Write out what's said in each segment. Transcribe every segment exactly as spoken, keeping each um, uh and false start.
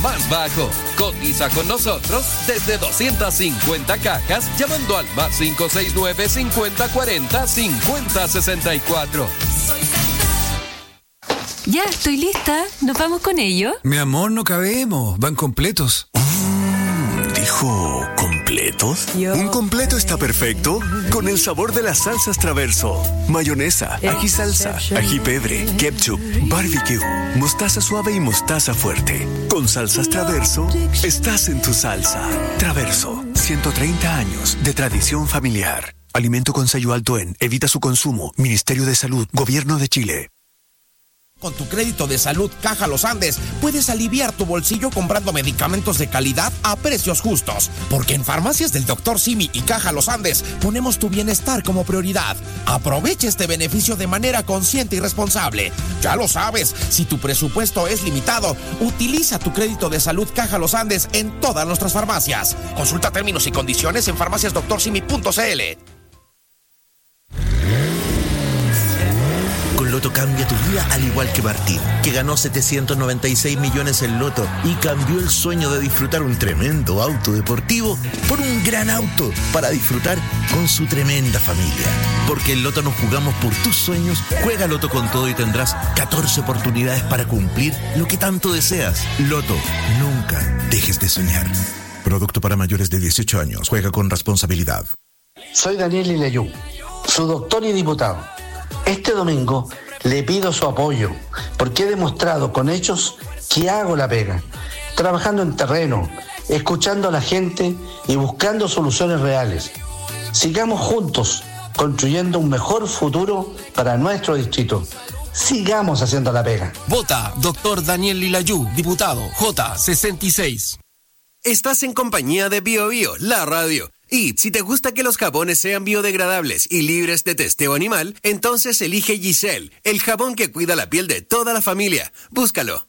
más bajo. Cotiza con nosotros desde doscientas cincuenta cajas llamando al más cinco seis nueve, cincuenta cuarenta, cincuenta sesenta y cuatro. Ya, estoy lista. ¿Nos vamos con ello? Mi amor, no cabemos. Van completos. Mm, ¿Dijo completos? Yo. Un completo está perfecto con el sabor de las salsas Traverso. Mayonesa, ají salsa, ají pebre, ketchup, barbecue, mostaza suave y mostaza fuerte. Con salsas Traverso, estás en tu salsa. Traverso, ciento treinta años de tradición familiar. Alimento con sello alto en Evita su consumo. Ministerio de Salud, Gobierno de Chile. Con tu crédito de salud Caja Los Andes, puedes aliviar tu bolsillo comprando medicamentos de calidad a precios justos. Porque en Farmacias del doctor Simi y Caja Los Andes ponemos tu bienestar como prioridad. Aprovecha este beneficio de manera consciente y responsable. Ya lo sabes, si tu presupuesto es limitado, utiliza tu crédito de salud Caja Los Andes en todas nuestras farmacias. Consulta términos y condiciones en farmacias doctor simi punto c l. Loto cambia tu vida al igual que Martín, que ganó setecientos noventa y seis millones en Loto y cambió el sueño de disfrutar un tremendo auto deportivo por un gran auto para disfrutar con su tremenda familia. Porque en Loto nos jugamos por tus sueños. Juega Loto con todo y tendrás catorce oportunidades para cumplir lo que tanto deseas. Loto, nunca dejes de soñar. Producto para mayores de dieciocho años. Juega con responsabilidad. Soy Daniel Lilayú, su doctor y diputado. Este domingo le pido su apoyo porque he demostrado con hechos que hago la pega, trabajando en terreno, escuchando a la gente y buscando soluciones reales. Sigamos juntos construyendo un mejor futuro para nuestro distrito. Sigamos haciendo la pega. Vota doctor Daniel Lilayú, diputado J sesenta y seis. Estás en compañía de Bio Bio, la radio. Y si te gusta que los jabones sean biodegradables y libres de testeo animal, entonces elige Giselle, el jabón que cuida la piel de toda la familia. Búscalo.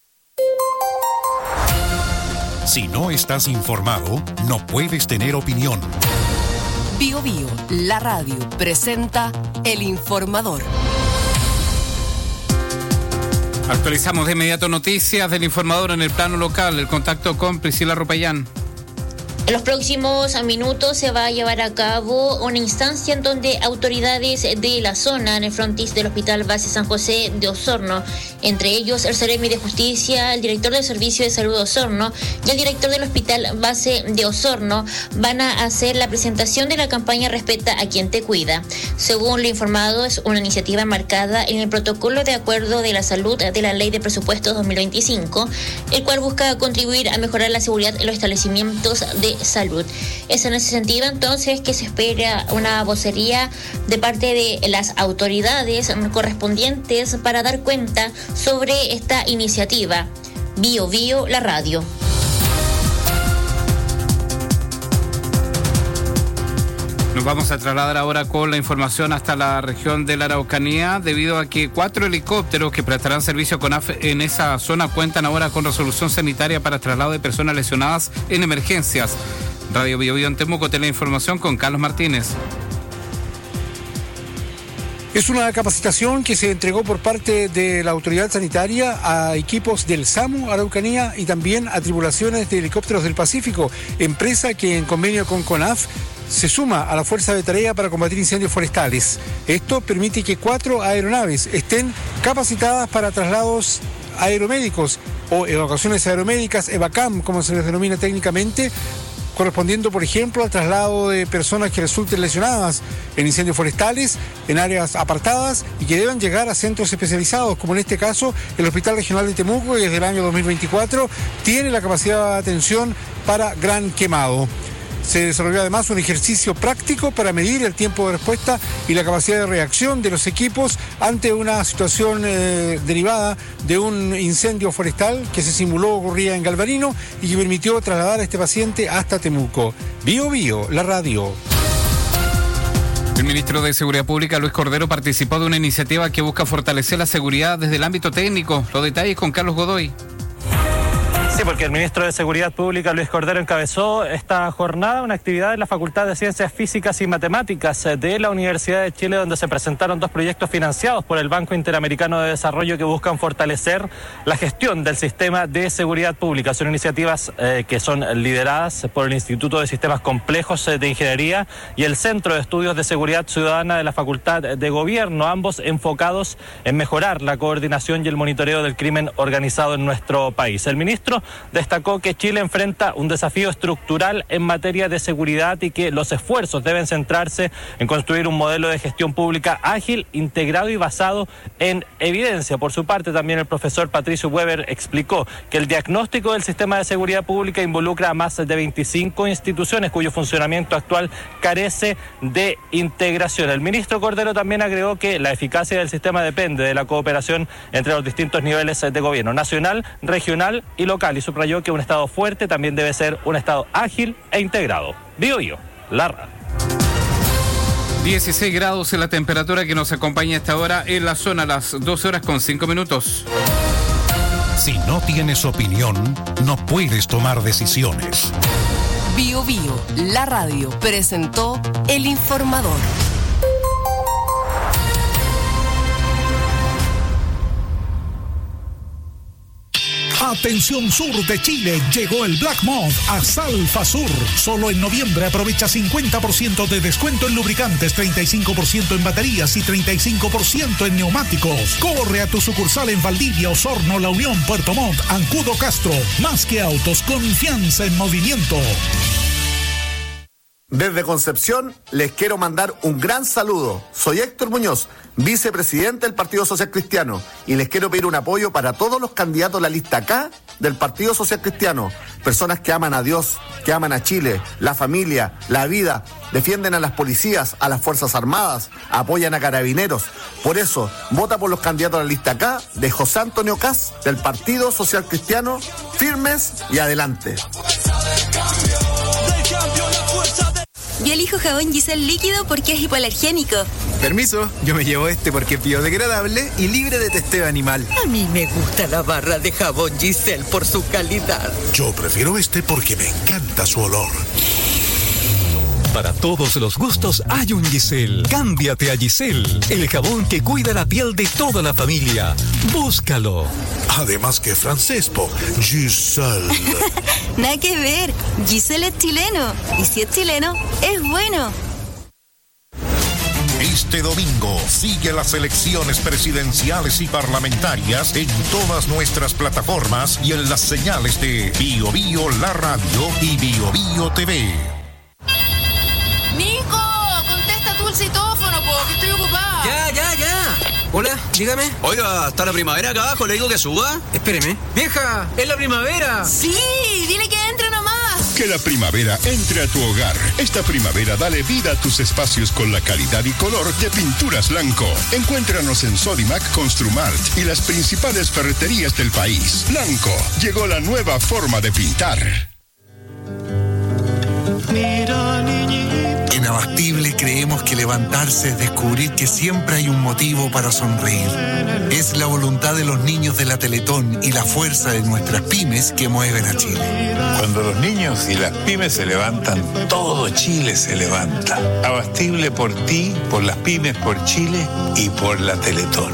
Si no estás informado, no puedes tener opinión. Bio Bio, la radio, presenta El Informador. Actualizamos de inmediato noticias del Informador en el plano local. El contacto con Priscila Ropayán. En los próximos minutos se va a llevar a cabo una instancia en donde autoridades de la zona, en el frontis del Hospital Base San José de Osorno, entre ellos el Seremi de Justicia, el director del Servicio de Salud de Osorno y el director del Hospital Base de Osorno, van a hacer la presentación de la campaña Respeta a quien te cuida. Según lo informado, es una iniciativa marcada en el protocolo de acuerdo de la salud de la Ley de Presupuestos dos mil veinticinco, el cual busca contribuir a mejorar la seguridad en los establecimientos de salud. Es en ese sentido entonces que se espera una vocería de parte de las autoridades correspondientes para dar cuenta sobre esta iniciativa. Bio Bio, la radio. Nos vamos a trasladar ahora con la información hasta la región de la Araucanía, debido a que cuatro helicópteros que prestarán servicio con A F en esa zona cuentan ahora con resolución sanitaria para traslado de personas lesionadas en emergencias. Radio Bio Bio en Temuco tiene la información con Carlos Martínez. Es una capacitación que se entregó por parte de la autoridad sanitaria a equipos del SAMU Araucanía y también a tripulaciones de helicópteros del Pacífico, empresa que en convenio con CONAF se suma a la fuerza de tarea para combatir incendios forestales. Esto permite que cuatro aeronaves estén capacitadas para traslados aeromédicos o evacuaciones aeromédicas, EVACAM, como se les denomina técnicamente, correspondiendo, por ejemplo, al traslado de personas que resulten lesionadas en incendios forestales, en áreas apartadas y que deban llegar a centros especializados, como en este caso el Hospital Regional de Temuco, que desde el año dos mil veinticuatro tiene la capacidad de atención para gran quemado. Se desarrolló además un ejercicio práctico para medir el tiempo de respuesta y la capacidad de reacción de los equipos ante una situación eh, derivada de un incendio forestal que se simuló ocurría en Galvarino y que permitió trasladar a este paciente hasta Temuco. Bio Bio, la radio. El ministro de Seguridad Pública, Luis Cordero, participó de una iniciativa que busca fortalecer la seguridad desde el ámbito técnico. Los detalles con Carlos Godoy. Sí, porque el ministro de Seguridad Pública, Luis Cordero, encabezó esta jornada, una actividad en la Facultad de Ciencias Físicas y Matemáticas de la Universidad de Chile, donde se presentaron dos proyectos financiados por el Banco Interamericano de Desarrollo que buscan fortalecer la gestión del sistema de seguridad pública. Son iniciativas eh, que son lideradas por el Instituto de Sistemas Complejos de Ingeniería y el Centro de Estudios de Seguridad Ciudadana de la Facultad de Gobierno, ambos enfocados en mejorar la coordinación y el monitoreo del crimen organizado en nuestro país. El ministro destacó que Chile enfrenta un desafío estructural en materia de seguridad y que los esfuerzos deben centrarse en construir un modelo de gestión pública ágil, integrado y basado en evidencia. Por su parte, también el profesor Patricio Weber explicó que el diagnóstico del sistema de seguridad pública involucra a más de veinticinco instituciones cuyo funcionamiento actual carece de integración. El ministro Cordero también agregó que la eficacia del sistema depende de la cooperación entre los distintos niveles de gobierno, nacional, regional y local, y subrayó que un Estado fuerte también debe ser un Estado ágil e integrado. Bio Bio, la radio. dieciséis grados en la temperatura que nos acompaña a esta hora en la zona, a las doce horas con cinco minutos. Si no tienes opinión, no puedes tomar decisiones. Bio Bio, la radio, presentó El Informador. Atención sur de Chile, llegó el Black Month a Salfa Sur. Solo en noviembre aprovecha cincuenta por ciento de descuento en lubricantes, treinta y cinco por ciento en baterías y treinta y cinco por ciento en neumáticos. Corre a tu sucursal en Valdivia, Osorno, La Unión, Puerto Montt, Ancudo, Castro. Más que autos, confianza en movimiento. Desde Concepción les quiero mandar un gran saludo. Soy Héctor Muñoz, vicepresidente del Partido Social Cristiano, y les quiero pedir un apoyo para todos los candidatos de la lista K del Partido Social Cristiano. Personas que aman a Dios, que aman a Chile, la familia, la vida, defienden a las policías, a las Fuerzas Armadas, apoyan a carabineros. Por eso, vota por los candidatos de la lista K de José Antonio Kast del Partido Social Cristiano, firmes y adelante. Yo elijo jabón Giselle líquido porque es hipoalergénico. Permiso, yo me llevo este porque es biodegradable y libre de testeo animal. A mí me gusta la barra de jabón Giselle por su calidad. Yo prefiero este porque me encanta su olor. Para todos los gustos hay un Giselle. Cámbiate a Giselle, el jabón que cuida la piel de toda la familia. Búscalo. Además que francés, po. Giselle. Nada que ver. Giselle es chileno. Y si es chileno, es bueno. Este domingo sigue las elecciones presidenciales y parlamentarias en todas nuestras plataformas y en las señales de Bio Bio La Radio y Bio Bio T V. ¡Nico! Contesta tú el citófono, po, que estoy ocupada. Ya, ya, ya. Hola, dígame. Oiga, ¿está la primavera acá abajo? ¿Le digo que suba? Espéreme. ¡Vieja! ¡Es la primavera! Sí, dile que entre nomás. Que la primavera entre a tu hogar. Esta primavera dale vida a tus espacios con la calidad y color de Pinturas Blanco. Encuéntranos en Sodimac, Construmart y las principales ferreterías del país. Blanco, llegó la nueva forma de pintar. En Abastible creemos que levantarse es descubrir que siempre hay un motivo para sonreír. Es la voluntad de los niños de la Teletón y la fuerza de nuestras pymes que mueven a Chile. Cuando los niños y las pymes se levantan, todo Chile se levanta. Abastible por ti, por las pymes, por Chile y por la Teletón.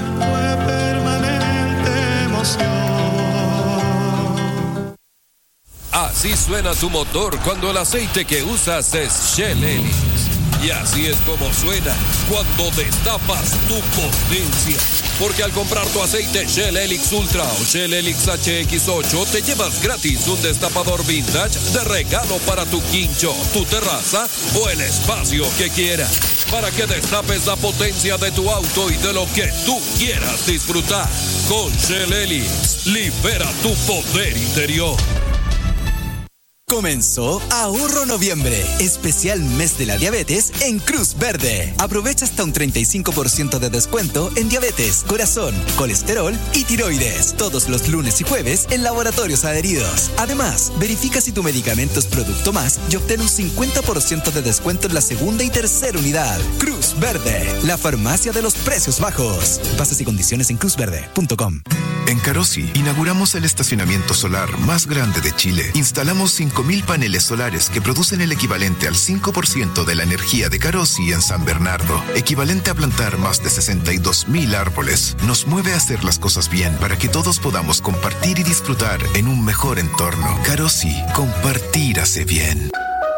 Así suena tu motor cuando el aceite que usas es Shell Helix. Y así es como suena cuando destapas tu potencia. Porque al comprar tu aceite Shell Helix Ultra o Shell Helix H X ocho te llevas gratis un destapador vintage de regalo para tu quincho, tu terraza o el espacio que quieras. Para que destapes la potencia de tu auto y de lo que tú quieras disfrutar. Con Shell Helix, libera tu poder interior. Comenzó Ahorro Noviembre, especial mes de la diabetes en Cruz Verde. Aprovecha hasta un treinta y cinco por ciento de descuento en diabetes, corazón, colesterol y tiroides. Todos los lunes y jueves en laboratorios adheridos. Además, verifica si tu medicamento es producto más y obtén un cincuenta por ciento de descuento en la segunda y tercera unidad. Cruz Verde, la farmacia de los precios bajos. Bases y condiciones en cruz verde punto com. En Carosi, inauguramos el estacionamiento solar más grande de Chile. Instalamos cinco mil paneles solares que producen el equivalente al cinco por ciento de la energía de Carosi en San Bernardo, equivalente a plantar más de sesenta y dos mil árboles. Nos mueve a hacer las cosas bien para que todos podamos compartir y disfrutar en un mejor entorno. Carosi, compartir hace bien.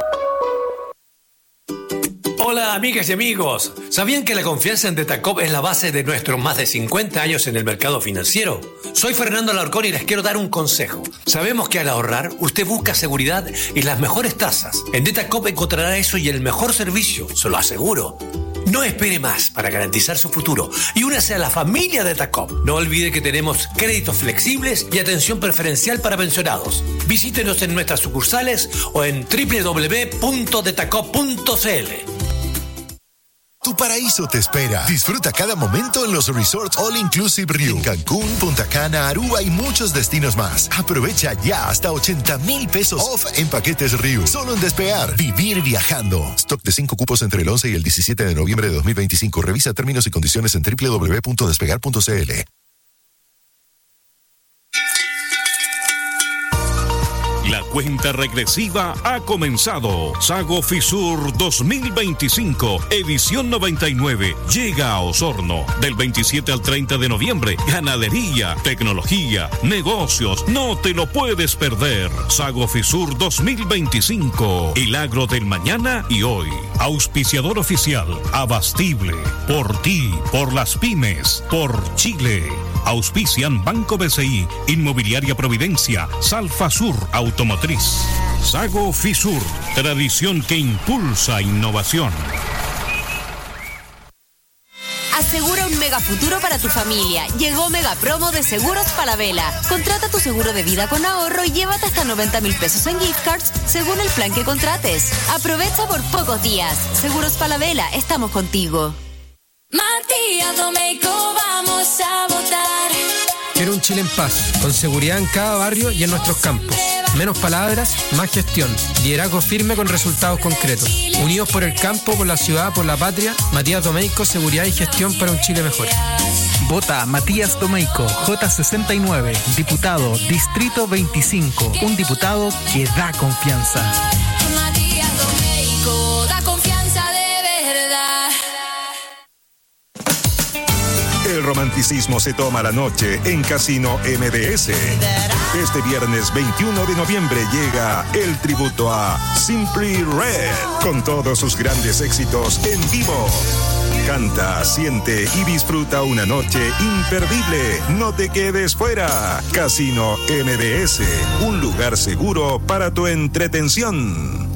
Hola amigas y amigos, ¿sabían que la confianza en Detacop es la base de nuestros más de cincuenta años en el mercado financiero? Soy Fernando Alarcón y les quiero dar un consejo. Sabemos que al ahorrar usted busca seguridad y las mejores tasas. En Detacop encontrará eso y el mejor servicio, se lo aseguro. No espere más para garantizar su futuro y únase a la familia Detacop. No olvide que tenemos créditos flexibles y atención preferencial para pensionados. Visítenos en nuestras sucursales o en doble u doble u doble u punto detacop punto c l. Tu paraíso te espera. Disfruta cada momento en los resorts All Inclusive Riu, en Cancún, Punta Cana, Aruba y muchos destinos más. Aprovecha ya hasta ochenta mil pesos off en paquetes Riu. Solo en Despegar. Vivir viajando. Stock de cinco cupos entre el once y el diecisiete de noviembre de dos mil veinticinco. Revisa términos y condiciones en doble u doble u doble u punto despegar punto c l. La cuenta regresiva ha comenzado. Sago Fisur dos mil veinticinco, edición noventa y nueve, llega a Osorno. Del veintisiete al treinta de noviembre, ganadería, tecnología, negocios, no te lo puedes perder. Sago Fisur dos mil veinticinco, el agro del mañana y hoy. Auspiciador oficial, Abastible, por ti, por las pymes, por Chile. Auspician Banco B C I, Inmobiliaria Providencia, Salfasur Automotriz. Sago Fisur, tradición que impulsa innovación. Asegura un mega futuro para tu familia. Llegó Mega Promo de Seguros Falabella. Contrata tu seguro de vida con ahorro y llévate hasta noventa mil pesos en gift cards según el plan que contrates. Aprovecha por pocos días. Seguros Falabella, estamos contigo. Matías Domeyko, vamos a votar. Quiero un Chile en paz, con seguridad en cada barrio y en nuestros campos. Menos palabras, más gestión. Liderazgo firme con resultados concretos. Unidos por el campo, por la ciudad, por la patria. Matías Domeyko, seguridad y gestión para un Chile mejor. Vota Matías Domeyko, J sesenta y nueve, diputado, Distrito veinticinco. Un diputado que da confianza. Matías Domeyko, da confianza de verdad. El romanticismo se toma la noche en Casino M D S. Este viernes veintiuno de noviembre llega el tributo a Simply Red con todos sus grandes éxitos en vivo. Canta, siente y disfruta una noche imperdible. No te quedes fuera. Casino M D S, un lugar seguro para tu entretención.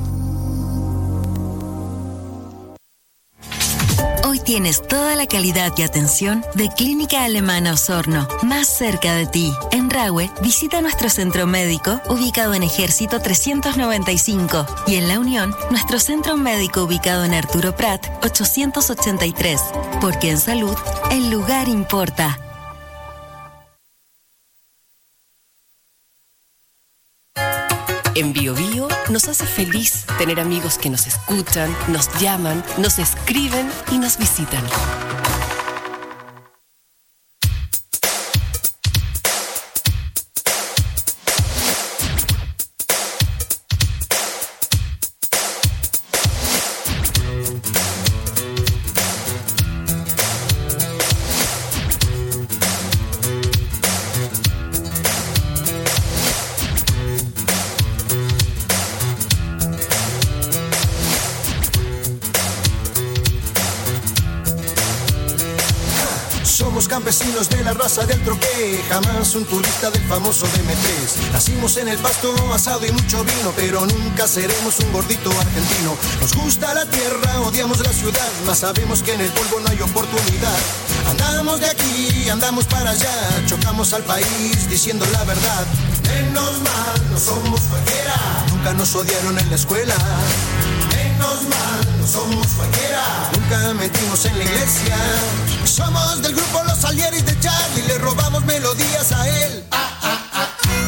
Hoy tienes toda la calidad y atención de Clínica Alemana Osorno, más cerca de ti. En Rahue, visita nuestro centro médico ubicado en Ejército trescientos noventa y cinco y en La Unión, nuestro centro médico ubicado en Arturo Prat ochocientos ochenta y tres, porque en salud el lugar importa. En Bio Bio nos hace feliz tener amigos que nos escuchan, nos llaman, nos escriben y nos visitan. Campesinos de la raza del troqué, jamás un turista del famoso D M tres. Nacimos en el pasto, asado y mucho vino, pero nunca seremos un gordito argentino. Nos gusta la tierra, odiamos la ciudad, mas sabemos que en el polvo no hay oportunidad. Andamos de aquí, andamos para allá, chocamos al país diciendo la verdad. Menos mal, no somos cualquiera, nunca nunca nos odiaron en la escuela. Menos mal, no somos cualquiera. Nunca mentimos en la iglesia. Somos del grupo Los Salieris de Charlie. Le robamos melodías a él. Ah, ah, ah.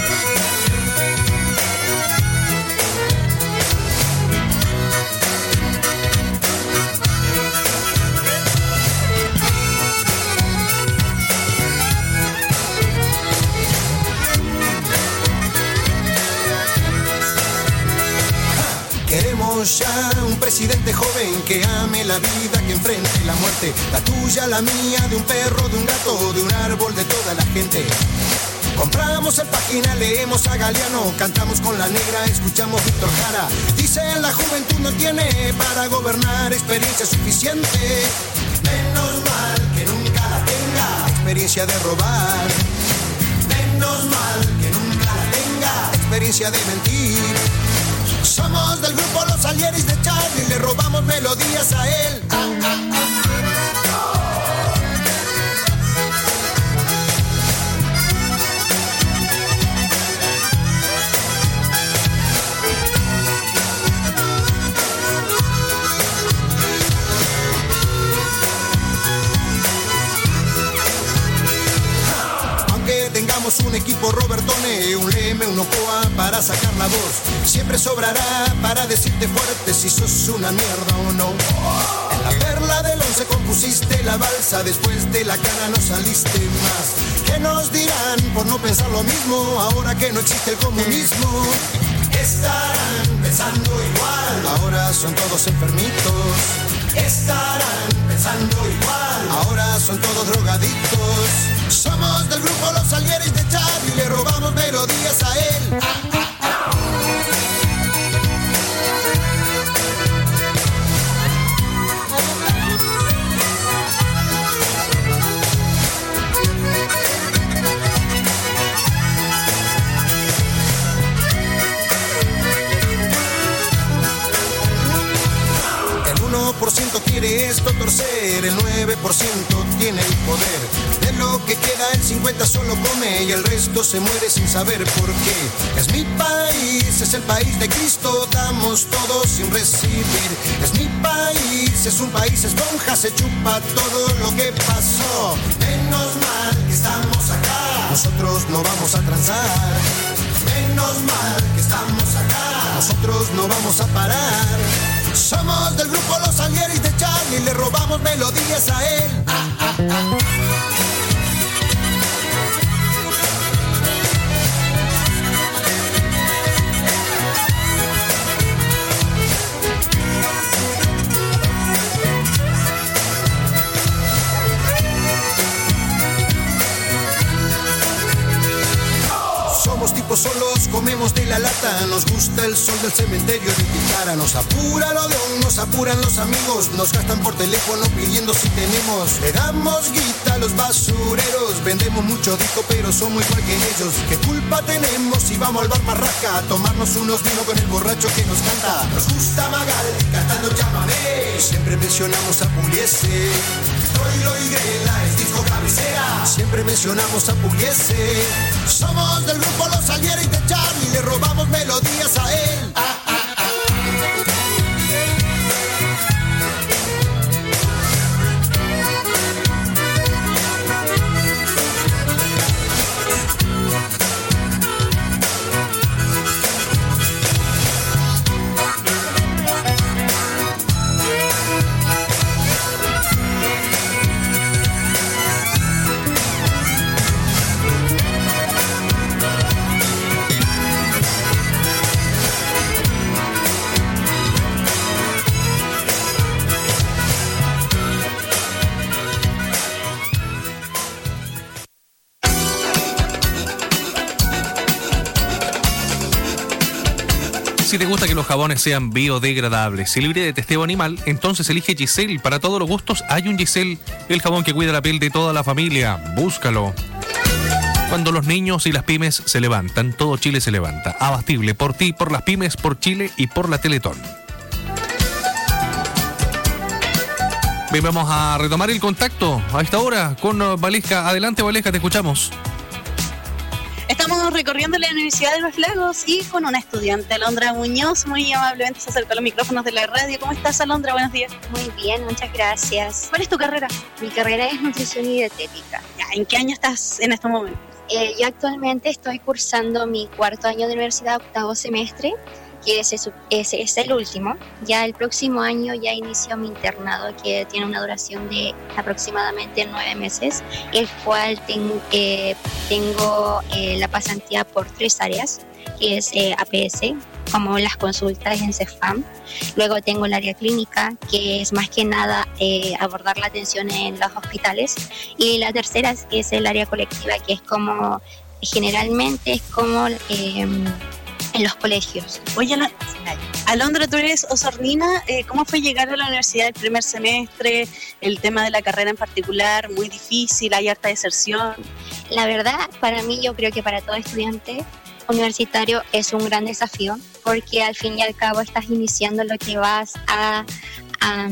Queremos ya un presidente joven que ame la vida, que enfrente la muerte. La tuya, la mía, de un perro, de un gato, de un árbol, de toda la gente. Compramos el Página, leemos a Galeano, cantamos con la negra, escuchamos Víctor Jara. Dicen la juventud no tiene para gobernar experiencia suficiente. Menos mal que nunca la tenga, experiencia de robar. Menos mal que nunca la tenga, experiencia de mentir. Somos del grupo Los Salieris de Charlie, le robamos melodías a él. Ah, ah, ah. Tengamos un equipo Robertone, un Leme, un Ocoa para sacar la voz. Siempre sobrará para decirte fuerte si sos una mierda o no. En la perla del once compusiste la balsa, después de la cana no saliste más. ¿Qué nos dirán por no pensar lo mismo ahora que no existe el comunismo? Estarán pensando igual, ahora son todos enfermitos. Estarán pensando igual, ahora son todos drogadictos. Somos del grupo Los Salieris de Charlie, le robamos melodías a él. Ah, ah, ah. El uno por ciento quiere esto torcer, el nueve por ciento tiene el poder. De lo que queda el cincuenta solo come y el resto se muere sin saber por qué. Es mi país, es el país de Cristo, damos todo sin recibir. Es mi país, es un país esponja, se chupa todo lo que pasó. Menos mal que estamos acá, nosotros no vamos a transar. Menos mal que estamos acá, nosotros no vamos a parar. Somos del grupo Los Salieris de Charlie, le robamos melodías a él. Ah, ah, ah. Somos tipos solos, comemos de la lata. Nos gusta el sol del cementerio de Ticara. Nos apura lo de un, nos apuran los amigos. Nos gastan por teléfono pidiendo si tenemos. Le damos guita a los basureros. Vendemos mucho disco pero somos igual que ellos. ¿Qué culpa tenemos si vamos al bar Marraca a tomarnos unos vinos con el borracho que nos canta? Nos gusta Magaldi cantando Llámame. Siempre mencionamos a Pugliese. Troilo y Grela es disco cabecera. Siempre mencionamos a Pugliese. Somos del grupo Los Salieris de Charlie, le robamos melodías a él. Ah, ah, ah. Si te gusta que los jabones sean biodegradables y libre de testeo animal, entonces elige Giselle. Para todos los gustos hay un Giselle, el jabón que cuida la piel de toda la familia. Búscalo. Cuando los niños y las pymes se levantan, todo Chile se levanta. Abastible por ti, por las pymes, por Chile y por la Teletón. Bien, vamos a retomar el contacto a esta hora con Valesca. Adelante, Valesca, te escuchamos. estamos recorriendo la Universidad de los Lagos y con una estudiante, Alondra Muñoz, muy amablemente se acercó a los micrófonos de la radio. ¿Cómo estás, Alondra? Buenos días. Muy bien, muchas gracias. ¿Cuál es tu carrera? Mi carrera es nutrición y dietética. Ya, ¿en qué año estás en estos momentos? Eh, yo actualmente estoy cursando mi cuarto año de universidad, octavo semestre, que ese es, ese es el último. Ya el próximo año ya inicio mi internado, que tiene una duración de aproximadamente nueve meses, el cual ten, eh, tengo eh, la pasantía por tres áreas, que es eh, A P S, como las consultas en CEFAM. Luego tengo el área clínica, que es más que nada eh, abordar la atención en los hospitales. Y la tercera que es el área colectiva, que es como, generalmente es como... Eh, en los colegios. Oye, Alondra, tú eres osornina. Eh, ¿Cómo fue llegar a la universidad el primer semestre? El tema de la carrera en particular, muy difícil, hay harta deserción. La verdad, para mí, yo creo que para todo estudiante universitario es un gran desafío, porque al fin y al cabo estás iniciando lo que vas a, a,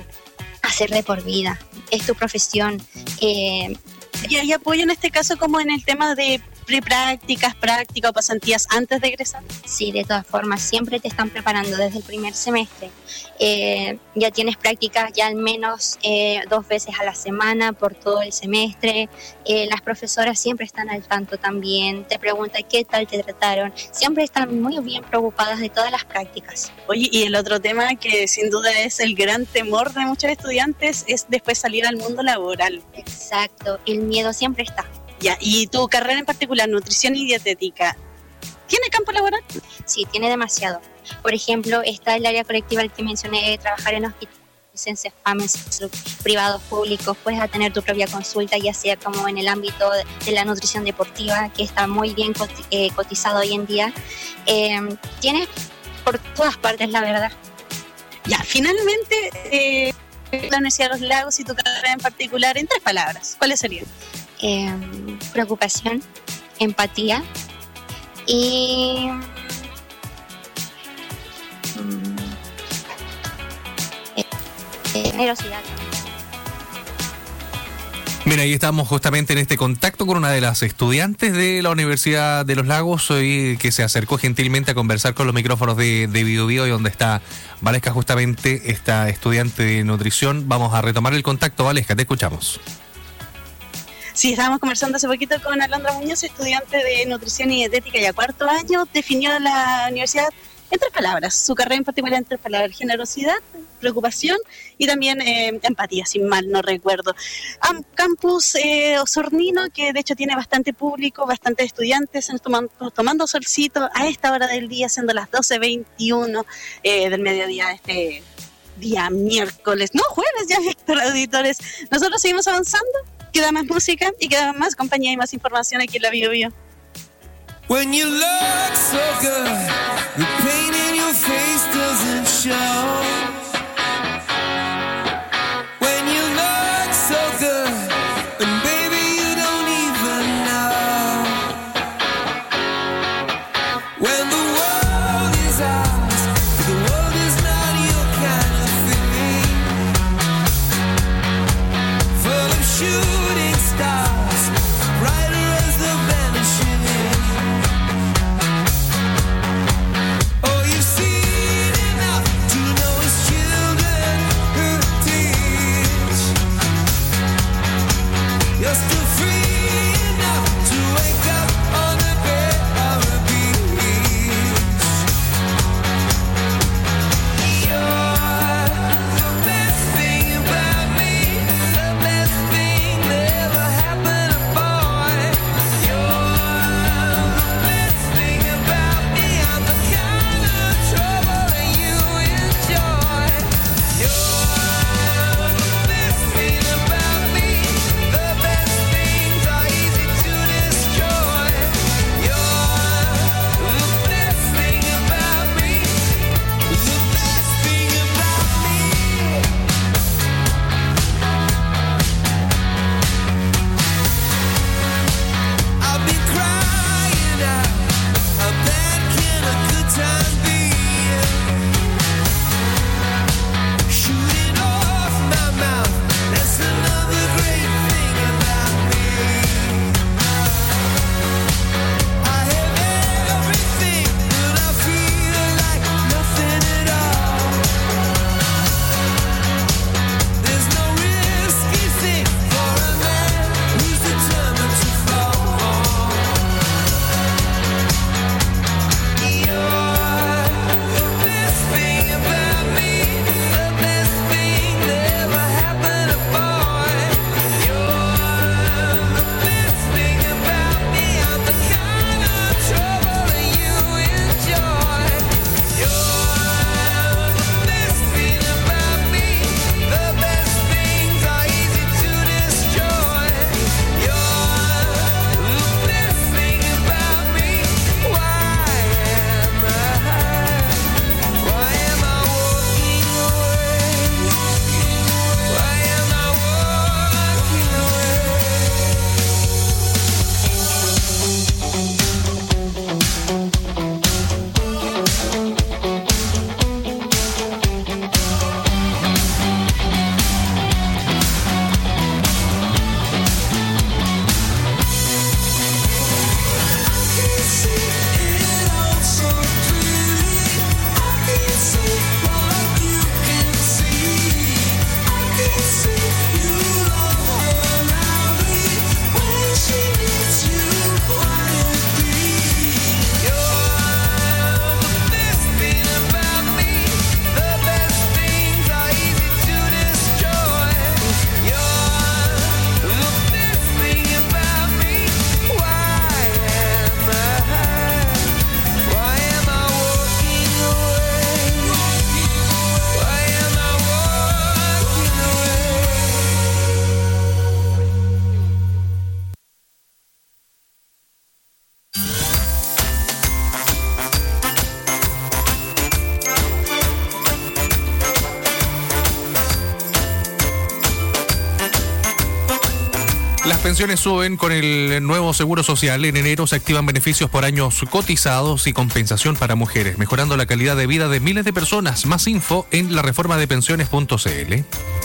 a hacer de por vida. Es tu profesión. Eh, ¿Y hay apoyo en este caso como en el tema de preprácticas, prácticas o pasantías antes de egresar? Sí, de todas formas, siempre te están preparando desde el primer semestre. Eh, ya tienes prácticas ya al menos eh, dos veces a la semana por todo el semestre. Eh, las profesoras siempre están al tanto también, te preguntan qué tal te trataron. Siempre están muy bien preocupadas de todas las prácticas. Oye, y el otro tema que sin duda es el gran temor de muchos estudiantes es después salir al mundo laboral. Exacto, el miedo siempre está. Ya, y tu carrera en particular, nutrición y dietética, ¿tiene campo laboral? Sí, tiene demasiado. Por ejemplo, está el área colectiva el que mencioné, trabajar en hospitales, en CEFAM, en privados, públicos. Puedes tener tu propia consulta, ya sea como en el ámbito de la nutrición deportiva, que está muy bien cotizado hoy en día. Eh, tienes por todas partes, la verdad. Ya, finalmente, eh, la Universidad de los Lagos y tu carrera en particular, en tres palabras, ¿cuáles serían? Eh, preocupación, empatía y mm, eh, generosidad. Mira, ahí estamos justamente en este contacto con una de las estudiantes de la Universidad de los Lagos, hoy, que se acercó gentilmente a conversar con los micrófonos de, de Bio Bio, y donde está Valesca, justamente esta estudiante de nutrición. Vamos a retomar el contacto. Valesca, te escuchamos. Sí, estábamos conversando hace poquito con Alondra Muñoz, estudiante de nutrición y dietética y a cuarto año. Definió la universidad en tres palabras, su carrera en particular en tres palabras: generosidad, preocupación y también eh, empatía, si mal no recuerdo. Um, campus eh, osornino, que de hecho tiene bastante público, bastantes estudiantes tomando, tomando solcito a esta hora del día, siendo las doce veintiuno eh, del mediodía de este día miércoles, no jueves ya, Víctor, auditores. Nosotros seguimos avanzando. Queda más música y queda más compañía y más información aquí en la Bio Bio. When you look so good, the pain in your face doesn't show. When you look so good, and baby you don't even know. When the world is ours, the world is not your kind of thing. Full of shooting stars, brighter as the vanishing. Oh, you've seen enough to know it's true. pensiones suben con el nuevo Seguro Social. En enero se activan beneficios por años cotizados y compensación para mujeres, mejorando la calidad de vida de miles de personas. Más info en la reforma de pensiones punto c l.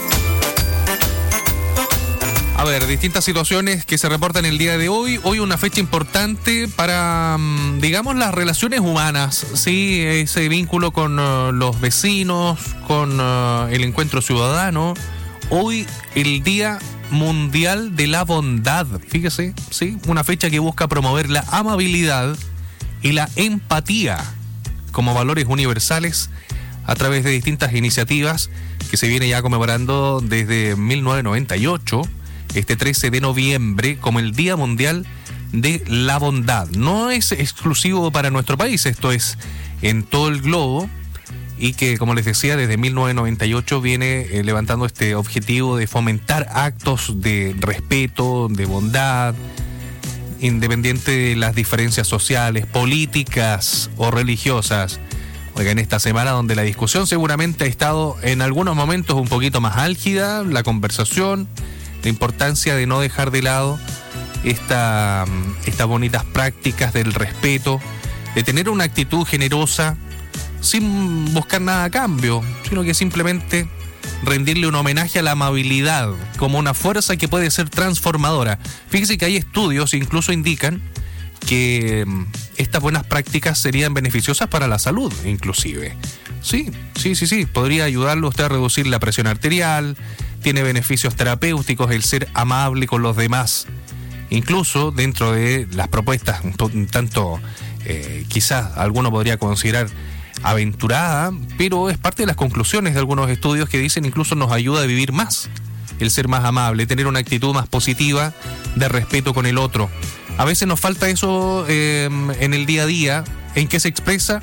A ver, distintas situaciones que se reportan el día de hoy. Hoy una fecha importante para, digamos, las relaciones humanas, ¿sí? Ese vínculo con uh, los vecinos, con uh, el encuentro ciudadano. Hoy el Día Mundial de la Bondad, fíjese, ¿sí? Una fecha que busca promover la amabilidad y la empatía como valores universales a través de distintas iniciativas que se viene ya conmemorando desde mil novecientos noventa y ocho. Este trece de noviembre como el Día Mundial de la Bondad. No es exclusivo para nuestro país, esto es en todo el globo y que, como les decía, desde mil novecientos noventa y ocho viene eh, levantando este objetivo de fomentar actos de respeto, de bondad, independiente de las diferencias sociales, políticas o religiosas. Oiga, en esta semana donde la discusión seguramente ha estado en algunos momentos un poquito más álgida, la conversación, la importancia de no dejar de lado esta, estas bonitas prácticas del respeto, de tener una actitud generosa sin buscar nada a cambio, sino que simplemente rendirle un homenaje a la amabilidad como una fuerza que puede ser transformadora. Fíjese que hay estudios que incluso indican que estas buenas prácticas serían beneficiosas para la salud, inclusive. Sí, sí, sí, sí, podría ayudarlo usted a reducir la presión arterial. Tiene beneficios terapéuticos el ser amable con los demás. Incluso dentro de las propuestas, un tanto eh, quizás alguno podría considerar aventurada, pero es parte de las conclusiones de algunos estudios que dicen incluso nos ayuda a vivir más. El ser más amable, tener una actitud más positiva de respeto con el otro. A veces nos falta eso eh, en el día a día. ¿En qué se expresa?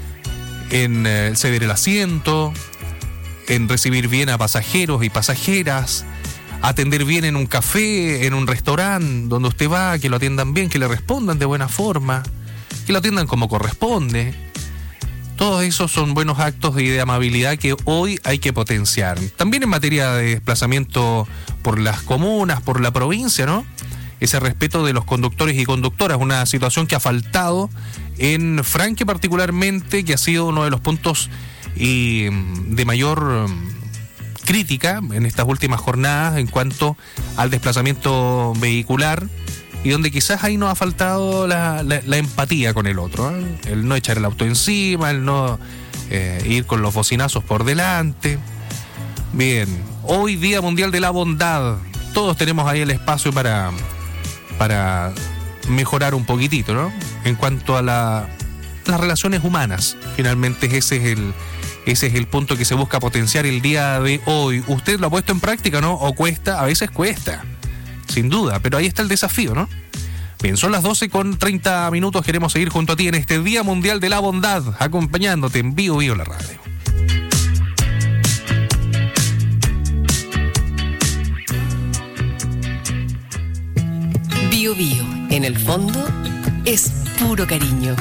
En eh, ceder el asiento, en recibir bien a pasajeros y pasajeras, atender bien en un café, en un restaurante donde usted va, que lo atiendan bien, que le respondan de buena forma, que lo atiendan como corresponde. Todos esos son buenos actos de amabilidad que hoy hay que potenciar. También en materia de desplazamiento por las comunas, por la provincia, ¿no? Ese respeto de los conductores y conductoras, una situación que ha faltado en Franque particularmente, que ha sido uno de los puntos y de mayor crítica en estas últimas jornadas en cuanto al desplazamiento vehicular y donde quizás ahí nos ha faltado la, la, la empatía con el otro, ¿eh? El no echar el auto encima, el no eh, ir con los bocinazos por delante. Bien, hoy Día Mundial de la Bondad, todos tenemos ahí el espacio para, para mejorar un poquitito, ¿no? En cuanto a la, las relaciones humanas, finalmente ese es el Ese es el punto que se busca potenciar el día de hoy. ¿Usted lo ha puesto en práctica, no? ¿O cuesta? A veces cuesta, sin duda, pero ahí está el desafío, ¿no? Bien, son las doce con treinta minutos. Queremos seguir junto a ti en este Día Mundial de la Bondad, acompañándote en Bio Bio la radio. Bio Bio, en el fondo, es puro cariño.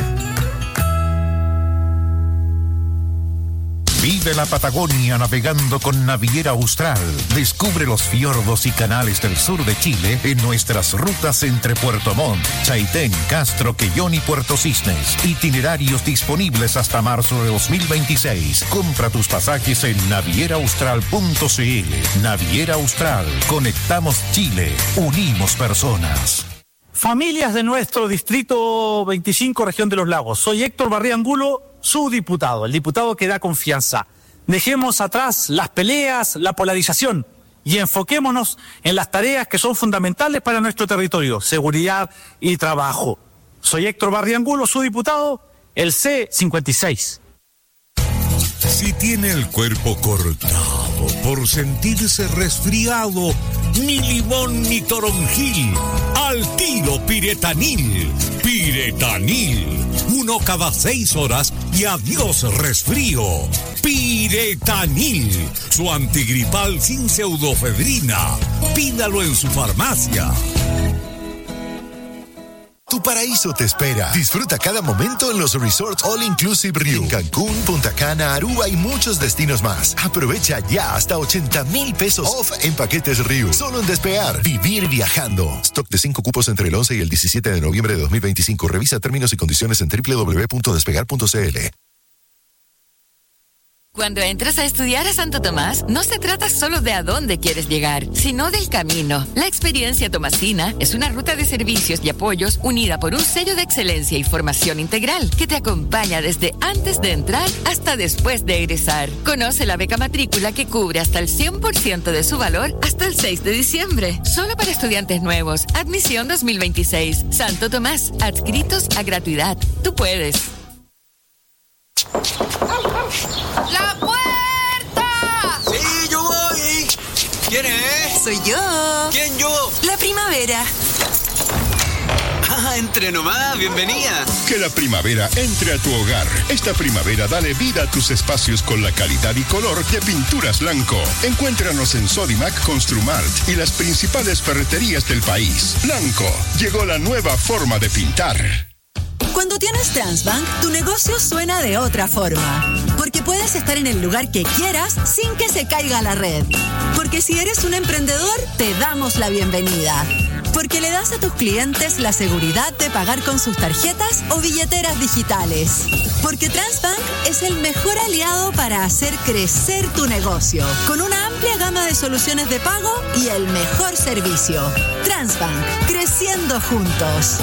Vive la Patagonia navegando con Naviera Austral. Descubre los fiordos y canales del sur de Chile en nuestras rutas entre Puerto Montt, Chaitén, Castro, Quellón y Puerto Cisnes. Itinerarios disponibles hasta marzo de dos mil veintiséis. Compra tus pasajes en naviera austral punto c l. Naviera Austral. Conectamos Chile. Unimos personas. Familias de nuestro distrito veinticinco, región de los lagos. Soy Héctor Barría Angulo, su diputado, el diputado que da confianza. Dejemos atrás las peleas, la polarización y enfoquémonos en las tareas que son fundamentales para nuestro territorio, seguridad y trabajo. Soy Héctor Barría Angulo, su diputado, el C cincuenta y seis. Si tiene el cuerpo cortado por sentirse resfriado, ni limón ni toronjil, al tiro Piretanil. Piretanil, uno cada seis horas y adiós resfrío. Piretanil, su antigripal sin pseudofedrina. Pídalo en su farmacia. Tu paraíso te espera. Disfruta cada momento en los resorts All Inclusive Riu. En Cancún, Punta Cana, Aruba y muchos destinos más. Aprovecha ya hasta ochenta mil pesos off en paquetes Riu. Solo en Despegar. Vivir viajando. Stock de cinco cupos entre el once y el diecisiete de noviembre de dos mil veinticinco. Revisa términos y condiciones en doble u doble u doble u punto despegar punto c l. Cuando entras a estudiar a Santo Tomás, no se trata solo de a dónde quieres llegar, sino del camino. La experiencia tomasina es una ruta de servicios y apoyos unida por un sello de excelencia y formación integral que te acompaña desde antes de entrar hasta después de egresar. Conoce la beca matrícula que cubre hasta el cien por ciento de su valor hasta el seis de diciembre. Solo para estudiantes nuevos. Admisión dos mil veintiséis. Santo Tomás. Adscritos a gratuidad. Tú puedes. ¡La puerta! ¡Sí, yo voy! ¿Quién es? Soy yo. ¿Quién yo? La primavera. Ah, entre nomás, bienvenida. Que la primavera entre a tu hogar. Esta primavera dale vida a tus espacios con la calidad y color de Pinturas Blanco. Encuéntranos en Sodimac, Construmart y las principales ferreterías del país. Blanco, llegó la nueva forma de pintar. Cuando tienes Transbank, tu negocio suena de otra forma. Porque puedes estar en el lugar que quieras sin que se caiga la red. Porque si eres un emprendedor, te damos la bienvenida. Porque le das a tus clientes la seguridad de pagar con sus tarjetas o billeteras digitales. Porque Transbank es el mejor aliado para hacer crecer tu negocio. Con una amplia gama de soluciones de pago y el mejor servicio. Transbank, creciendo juntos.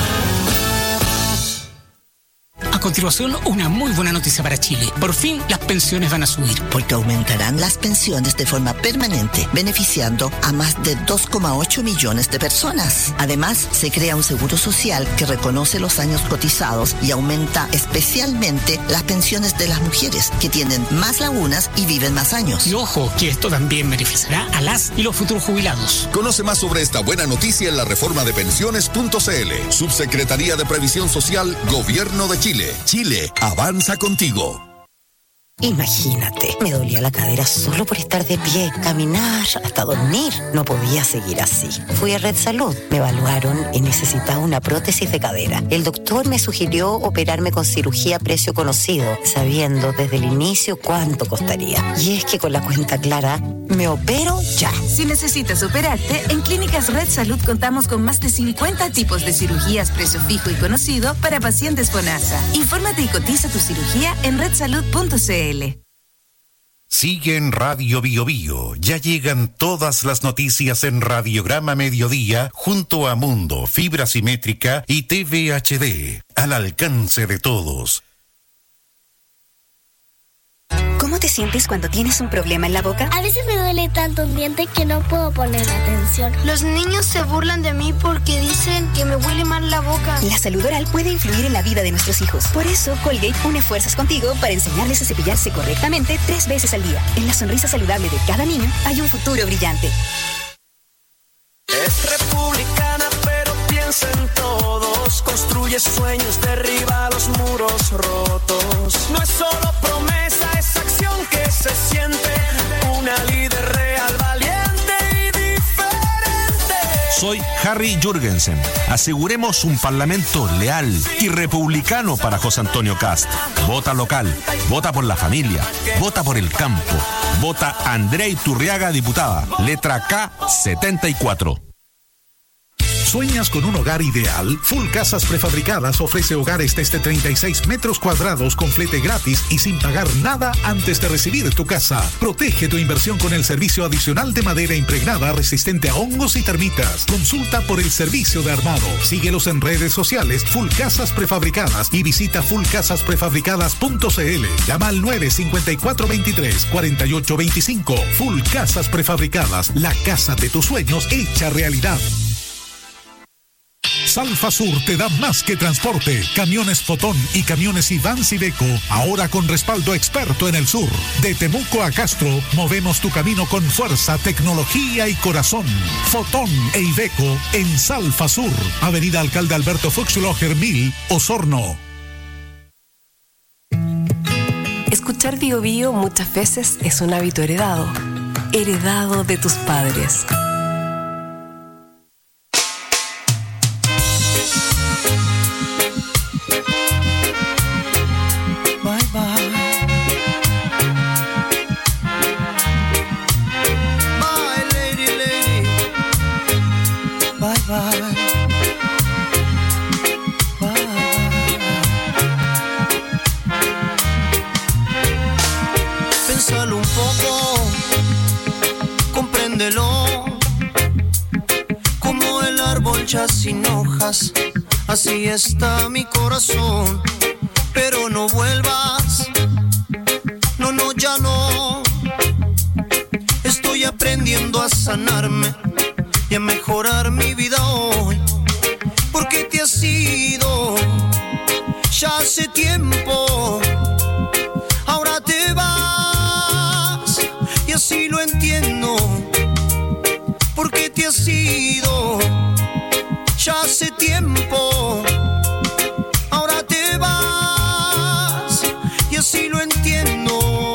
A continuación, una muy buena noticia para Chile. Por fin, las pensiones van a subir. Porque aumentarán las pensiones de forma permanente, beneficiando a más de dos coma ocho millones de personas. Además, se crea un seguro social que reconoce los años cotizados y aumenta especialmente las pensiones de las mujeres, que tienen más lagunas y viven más años. Y ojo, que esto también beneficiará a las y los futuros jubilados. Conoce más sobre esta buena noticia en la reforma de pensiones punto c l. Subsecretaría de Previsión Social, Gobierno de Chile. Chile, avanza contigo. Imagínate, me dolía la cadera solo por estar de pie, caminar, hasta dormir. No podía seguir así. Fui a Red Salud, me evaluaron y necesitaba una prótesis de cadera. El doctor me sugirió operarme con cirugía a precio conocido, sabiendo desde el inicio cuánto costaría. Y es que con la cuenta clara, me opero ya. Si necesitas operarte, en Clínicas Red Salud contamos con más de cincuenta tipos de cirugías precio fijo y conocido para pacientes FONASA. Infórmate y cotiza tu cirugía en red salud punto c l. Sigue en Radio Bio Bio. Ya llegan todas las noticias en Radiograma Mediodía junto a Mundo, Fibra Simétrica y T V H D. Al alcance de todos. ¿Cómo te sientes cuando tienes un problema en la boca? A veces me duele tanto un diente que no puedo poner atención. Los niños se burlan de mí porque dicen que me huele mal la boca. La salud oral puede influir en la vida de nuestros hijos. Por eso, Colgate une fuerzas contigo para enseñarles a cepillarse correctamente tres veces al día. En la sonrisa saludable de cada niño hay un futuro brillante. Es republicana, pero piensa en todos. Construye sueños, derriba los muros rotos. No es solo promesa, es acción que se siente. Una líder real, valiente y diferente. Soy Harry Jürgensen. Aseguremos un parlamento leal y republicano para José Antonio Kast. Vota local, vota por la familia, vota por el campo. Vota Andrea Iturriaga, diputada. Letra K setenta y cuatro. ¿Sueñas con un hogar ideal? Full Casas Prefabricadas ofrece hogares desde treinta y seis metros cuadrados con flete gratis y sin pagar nada antes de recibir tu casa. Protege tu inversión con el servicio adicional de madera impregnada resistente a hongos y termitas. Consulta por el servicio de armado. Síguelos en redes sociales Full Casas Prefabricadas y visita full casas prefabricadas punto c l. Llama al nueve cinco cuatro dos tres cuatro ocho dos cinco. Full Casas Prefabricadas, la casa de tus sueños hecha realidad. Salfa Sur te da más que transporte. Camiones Fotón y camiones Ivans Iveco, ahora con respaldo experto en el sur. De Temuco a Castro, movemos tu camino con fuerza, tecnología y corazón. Fotón e Iveco en Salfa Sur, Avenida Alcalde Alberto Fuchsloher mil, Osorno. Escuchar Bio Bio muchas veces es un hábito heredado, heredado de tus padres. manchas sin hojas, así está mi corazón. Pero no vuelvas, no, no, ya no. Estoy aprendiendo a sanarme y a mejorar mi vida hoy, porque te has ido ya hace tiempo. Ahora te vas y así lo entiendo, porque te has ido ya hace tiempo. Ahora te vas y así lo entiendo.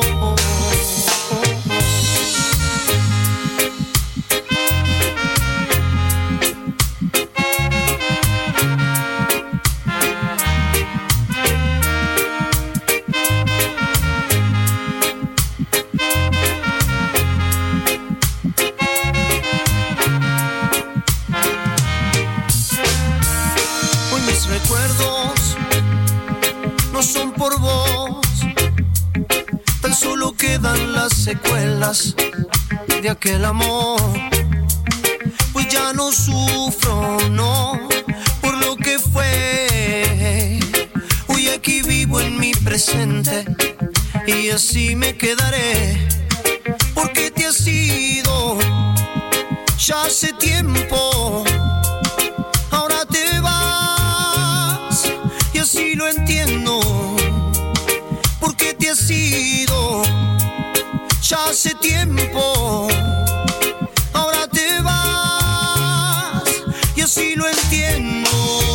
Recuerdos no son por vos, tan solo quedan las secuelas de aquel amor. Pues ya no sufro, no, por lo que fue. Hoy aquí vivo en mi presente y así me quedaré, porque te has ido ya hace tiempo. Ahora te vas y así lo entiendo, porque te has ido ya hace tiempo. Ahora te vas y así lo entiendo.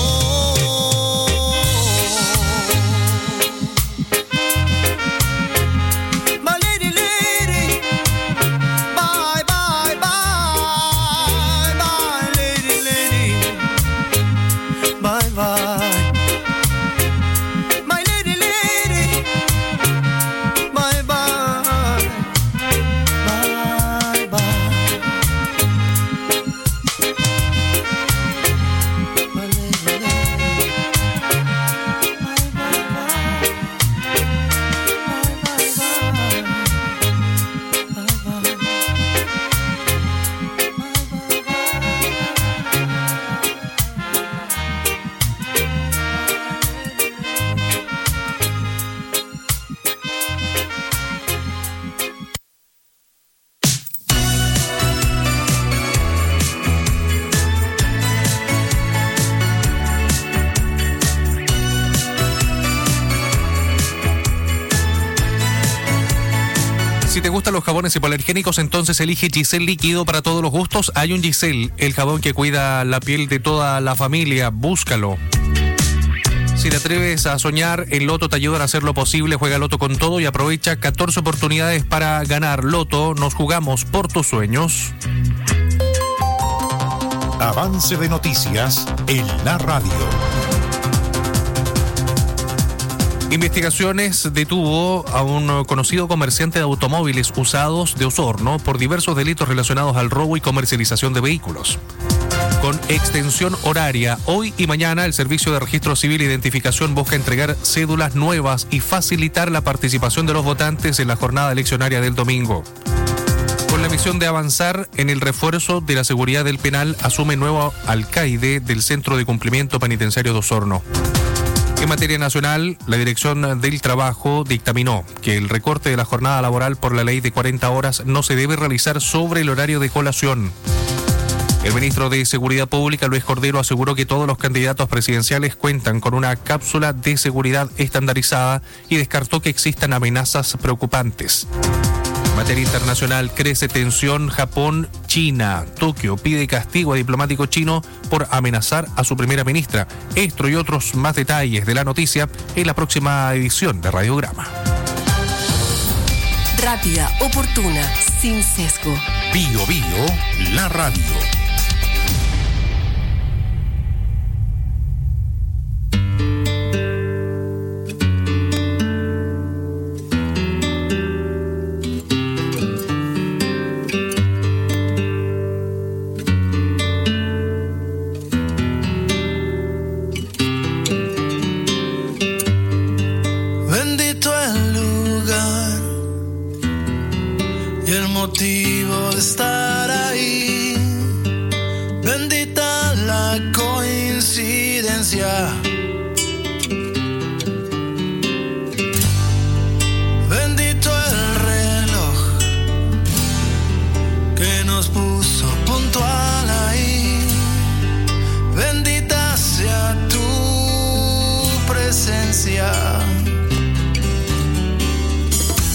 Si te gustan los jabones hipoalergénicos, entonces elige Giselle Líquido para todos los gustos. Hay un Giselle, el jabón que cuida la piel de toda la familia. Búscalo. Si te atreves a soñar, el Loto te ayuda a hacer lo posible. Juega Loto con todo y aprovecha catorce oportunidades para ganar. Loto, nos jugamos por tus sueños. Avance de noticias en la radio. Investigaciones detuvo a un conocido comerciante de automóviles usados de Osorno por diversos delitos relacionados al robo y comercialización de vehículos. Con extensión horaria, hoy y mañana el Servicio de Registro Civil e Identificación busca entregar cédulas nuevas y facilitar la participación de los votantes en la jornada eleccionaria del domingo. Con la misión de avanzar en el refuerzo de la seguridad del penal, asume nuevo alcaide del Centro de Cumplimiento Penitenciario de Osorno. En materia nacional, la Dirección del Trabajo dictaminó que el recorte de la jornada laboral por la ley de cuarenta horas no se debe realizar sobre el horario de colación. El ministro de Seguridad Pública, Luis Cordero, aseguró que todos los candidatos presidenciales cuentan con una cápsula de seguridad estandarizada y descartó que existan amenazas preocupantes. En materia internacional, crece tensión Japón-China. Tokio pide castigo a diplomático chino por amenazar a su primera ministra. Esto y otros más detalles de la noticia en la próxima edición de Radiograma. Rápida, oportuna, sin sesgo. Bio Bio, la radio. Motivo de estar ahí, bendita la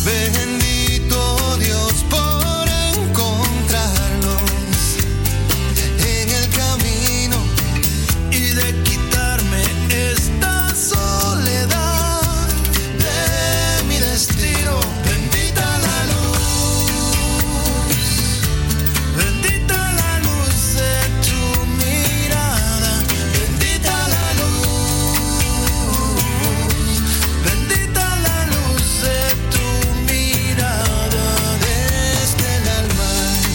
Bendito Dios por encontrarnos en el camino y de quitarme esta soledad de mi destino. Bendita la luz, bendita la luz de tu mirada, bendita la luz, bendita la luz de tu mirada desde el alma.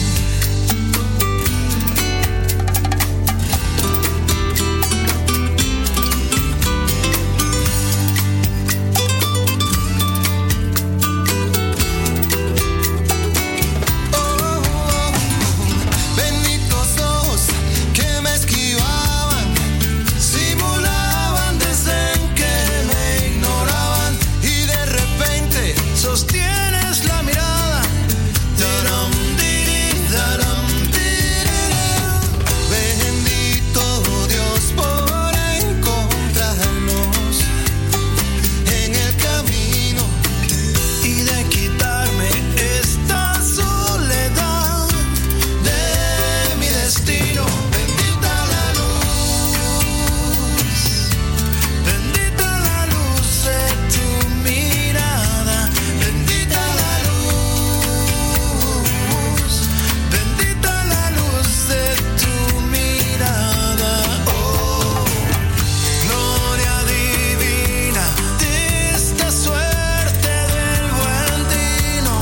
Benditos ojos que me esquivaban, simulaban desde que me ignoraban y de repente sostienes la mirada. Taram, tiri, taram, tiri. Bendito Dios por encontrarnos en el camino y de quitarme esta soledad de mi destino. Bendita la luz, bendita la luz de tu mirada, bendita la luz, bendita la luz de tu mirada. Oh, gloria divina de esta suerte del buen destino,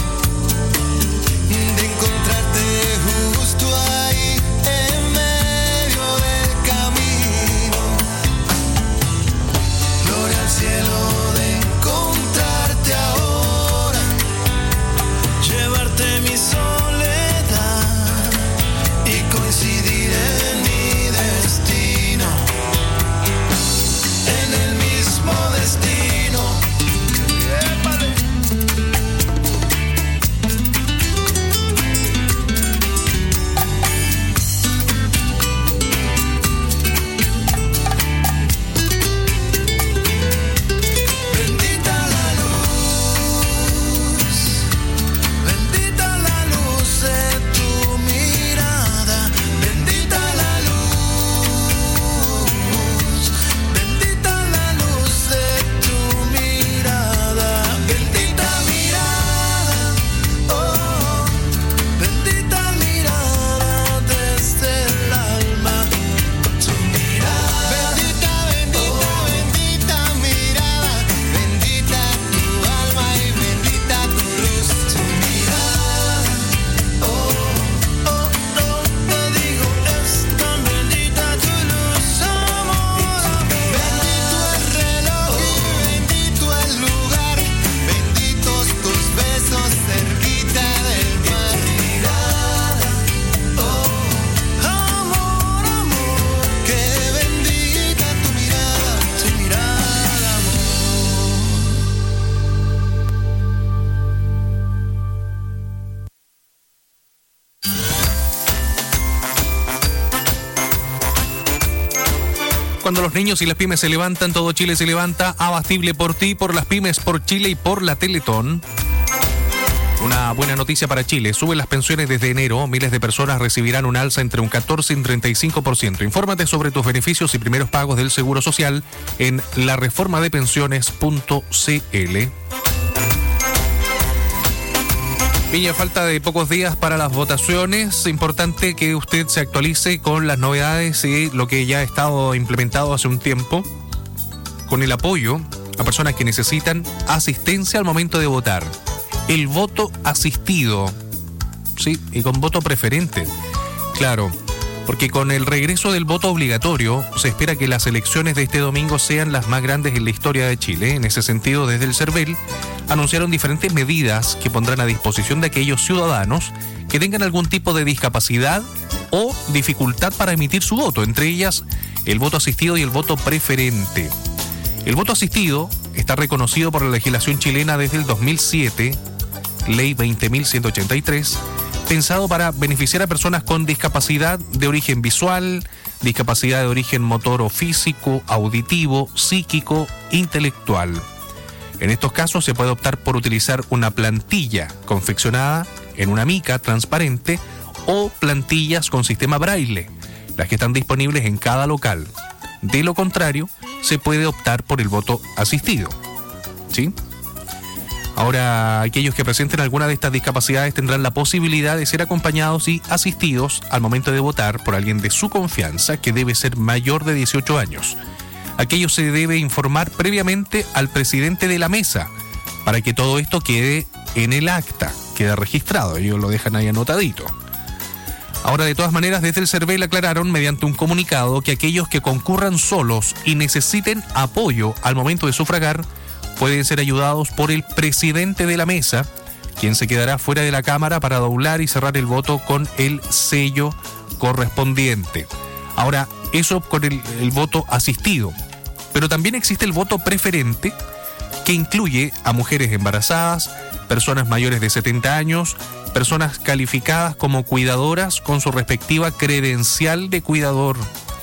de encontrarte justo ahí en medio del camino. Gloria al cielo de encontrarte ahora, llevarte mi soledad y coincidir en mi destino, en el mismo destino. Épale. Bendita la luz, bendita la luz de tu mirada, bendita la luz, bendita la luz de tu mirada, bendita mirada, oh, bendita mirada desde el alma, tu mirada. Bendita, bendita, bendita mirada, bendita tu alma y bendita tu luz, tu mirada. Oh, oh, oh, te digo, es tan bendita tu luz, amor. Bendito el reloj y bendito el lugar, benditos tus besos cerquita del mar. Mirada, oh, amor, amor, que bendita tu mirada, tu mirada, amor. Cuando los niños y las pymes se levantan, todo Chile se levanta. Abastible por ti, por las pymes, por Chile y por la Teletón. Una buena noticia para Chile. Suben las pensiones desde enero. Miles de personas recibirán un alza entre un catorce y un treinta y cinco por ciento. Infórmate sobre tus beneficios y primeros pagos del Seguro Social en la reforma de pensiones punto c l. Viña, falta de pocos días para las votaciones. Importante que usted se actualice con las novedades y lo que ya ha estado implementado hace un tiempo, con el apoyo a personas que necesitan asistencia al momento de votar. El voto asistido, sí, y con voto preferente. Claro, porque con el regreso del voto obligatorio se espera que las elecciones de este domingo sean las más grandes en la historia de Chile. En ese sentido, desde el CERVEL anunciaron diferentes medidas que pondrán a disposición de aquellos ciudadanos que tengan algún tipo de discapacidad o dificultad para emitir su voto, entre ellas el voto asistido y el voto preferente. El voto asistido está reconocido por la legislación chilena desde el dos mil siete, Ley veinte mil ciento ochenta y tres, pensado para beneficiar a personas con discapacidad de origen visual, discapacidad de origen motor o físico, auditivo, psíquico, intelectual. En estos casos se puede optar por utilizar una plantilla confeccionada en una mica transparente o plantillas con sistema braille, las que están disponibles en cada local. De lo contrario, se puede optar por el voto asistido. ¿Sí? Ahora, aquellos que presenten alguna de estas discapacidades tendrán la posibilidad de ser acompañados y asistidos al momento de votar por alguien de su confianza que debe ser mayor de dieciocho años. Aquello se debe informar previamente al presidente de la mesa para que todo esto quede en el acta, quede registrado. Ellos lo dejan ahí anotadito. Ahora, de todas maneras, desde el CERVEL aclararon mediante un comunicado que aquellos que concurran solos y necesiten apoyo al momento de sufragar pueden ser ayudados por el presidente de la mesa, quien se quedará fuera de la Cámara para doblar y cerrar el voto con el sello correspondiente. Ahora, eso con el, el voto asistido. Pero también existe el voto preferente, que incluye a mujeres embarazadas, personas mayores de setenta años, personas calificadas como cuidadoras con su respectiva credencial de cuidador.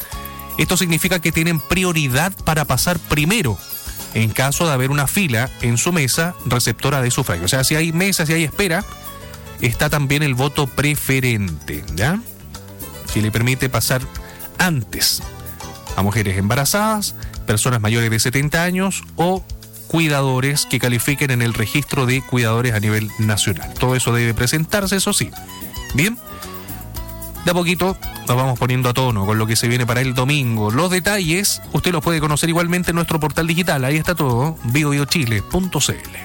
Esto significa que tienen prioridad para pasar primero en caso de haber una fila en su mesa receptora de sufragio. O sea, si hay mesa, si hay espera, está también el voto preferente, ¿ya? Que le permite pasar antes a mujeres embarazadas, personas mayores de setenta años o cuidadores que califiquen en el registro de cuidadores a nivel nacional. Todo eso debe presentarse, eso sí. Bien, de a poquito nos vamos poniendo a tono con lo que se viene para el domingo. Los detalles usted los puede conocer igualmente en nuestro portal digital. Ahí está todo, bio bio chile punto c l.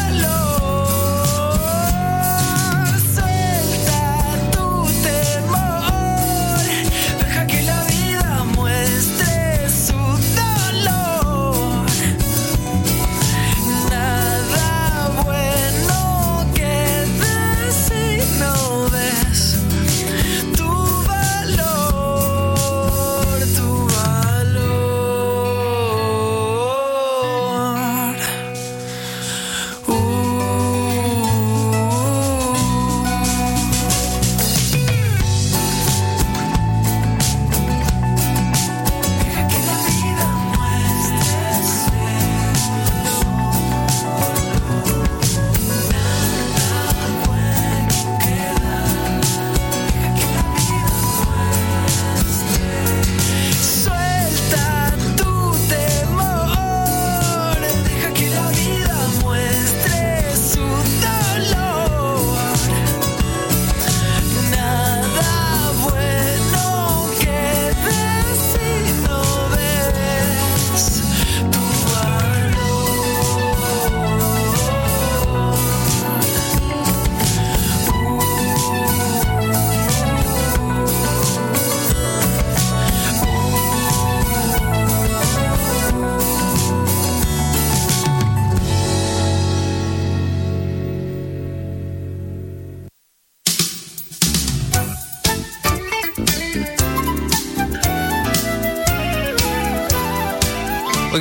Suelta tu temor.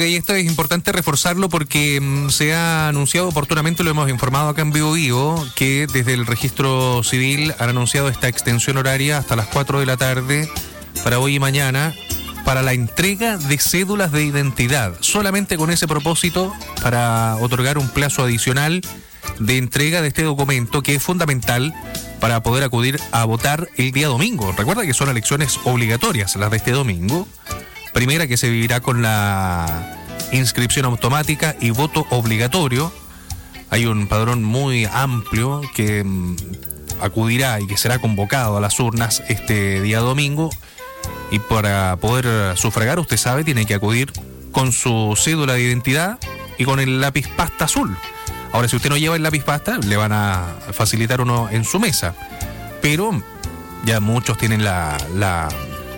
Oiga, y esto es importante reforzarlo porque mm, se ha anunciado oportunamente, lo hemos informado acá en Vivo Vivo, que desde el registro civil han anunciado esta extensión horaria hasta las cuatro de la tarde para hoy y mañana para la entrega de cédulas de identidad. Solamente con ese propósito, para otorgar un plazo adicional de entrega de este documento que es fundamental para poder acudir a votar el día domingo. Recuerda que son elecciones obligatorias las de este domingo. Primera que se vivirá con la inscripción automática y voto obligatorio. Hay un padrón muy amplio que mm, acudirá y que será convocado a las urnas este día domingo. Y para poder sufragar, usted sabe, tiene que acudir con su cédula de identidad y con el lápiz pasta azul. Ahora, si usted no lleva el lápiz pasta, le van a facilitar uno en su mesa. Pero ya muchos tienen la... la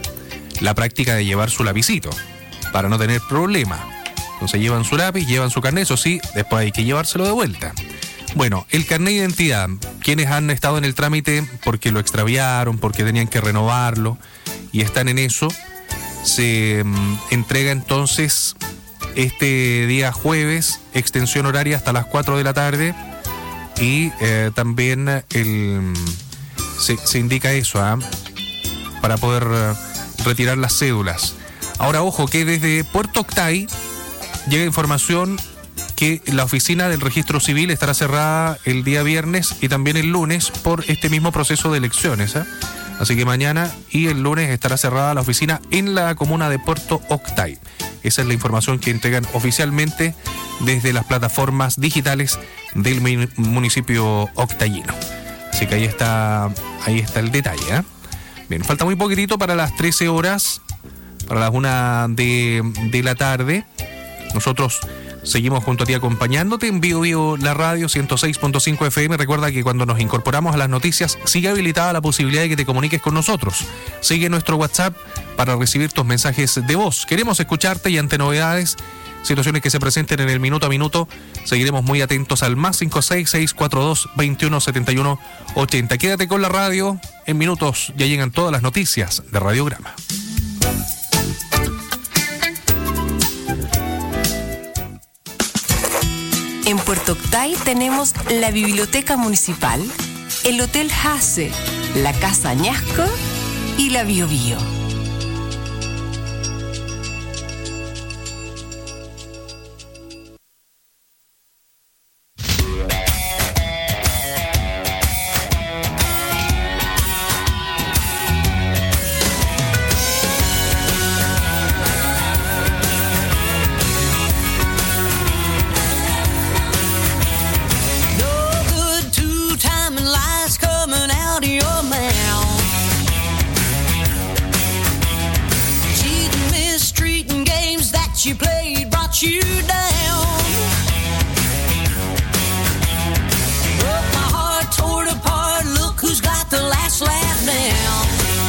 la práctica de llevar su lapicito para no tener problema. Entonces llevan su lápiz, llevan su carnet, eso sí, después hay que llevárselo de vuelta. Bueno, el carnet de identidad, quienes han estado en el trámite porque lo extraviaron, porque tenían que renovarlo y están en eso, se um, entrega entonces este día jueves, extensión horaria hasta las cuatro de la tarde y eh, también el, se, se indica eso, ¿eh? Para poder... Uh, retirar las cédulas. Ahora, ojo, que desde Puerto Octay llega información que la oficina del registro civil estará cerrada el día viernes y también el lunes por este mismo proceso de elecciones, ¿eh? Así que mañana y el lunes estará cerrada la oficina en la comuna de Puerto Octay. Esa es la información que entregan oficialmente desde las plataformas digitales del municipio octayino. Así que ahí está, ahí está el detalle, ¿eh? Bien, falta muy poquitito para las trece horas, para las una de, de la tarde. Nosotros seguimos junto a ti acompañándote en Vivo Vivo, la radio ciento seis punto cinco F M. Recuerda que cuando nos incorporamos a las noticias sigue habilitada la posibilidad de que te comuniques con nosotros. Sigue nuestro WhatsApp para recibir tus mensajes de voz. Queremos escucharte y ante novedades, situaciones que se presenten en el minuto a minuto, seguiremos muy atentos al más cinco seis seis cuatro dos veintiuno setenta y uno ochenta. Quédate con la radio, en minutos ya llegan todas las noticias de Radiograma. En Puerto Octay tenemos la Biblioteca Municipal, el Hotel Hase, la Casa Añasco y la Bio Bio. You played brought you down. Broke my heart, tore it apart. Look who's got the last laugh now.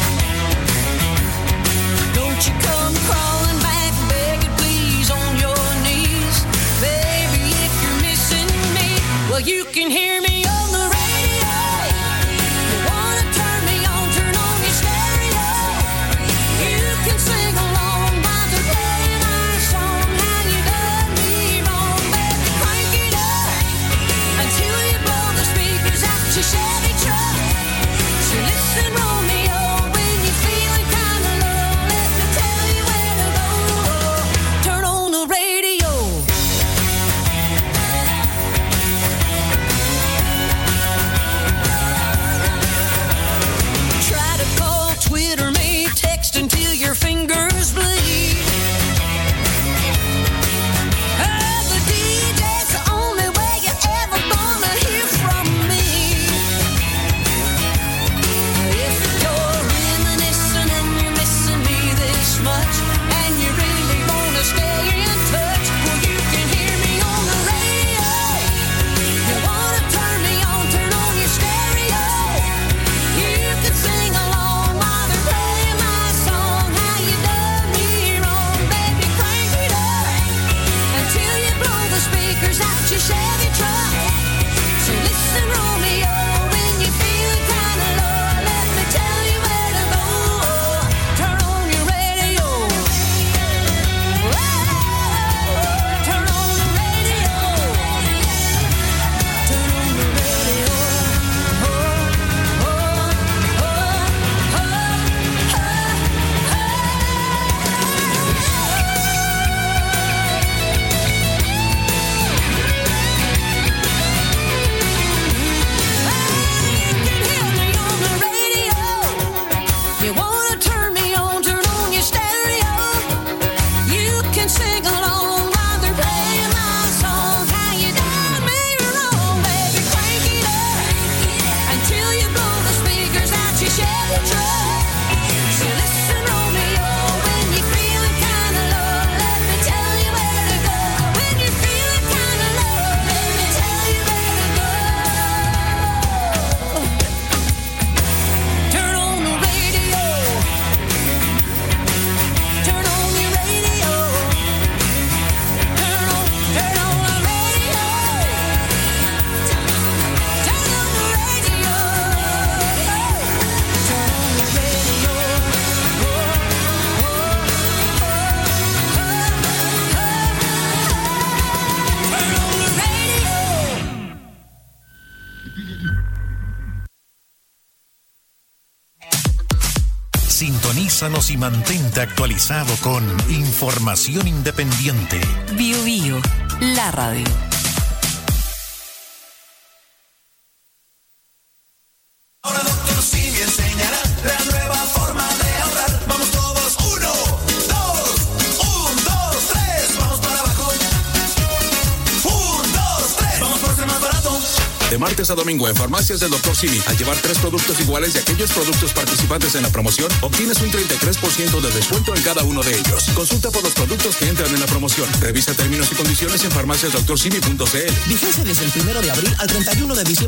Don't you come crawling back, begging please on your knees, baby. If you're missing me, well you can hear me on the radio. You wanna turn me on, turn on your stereo. You can sing along by the day. Chevy truck, so listen Romeo, when you're feeling kinda low, let me tell you where to go. Turn on the radio. Sintonízanos y mantente actualizado con información independiente. Bio Bio, la radio. Ahora doctor Simi enseñará la nueva forma de ahorrar. Vamos todos, uno, dos, un, dos, tres, vamos para abajo. Un, dos, tres, vamos por ser más barato. De martes a domingo en Farmacias del doctor Simi, al llevar tres productos iguales de aquellos productos participantes en la promoción, obtienes un treinta y tres por ciento de descuento en cada uno de ellos. Consulta por los productos que entran en la promoción. Revisa términos y condiciones en farmacias doctor simi punto c l. Vigencia desde el primero de abril al treinta y uno de diciembre.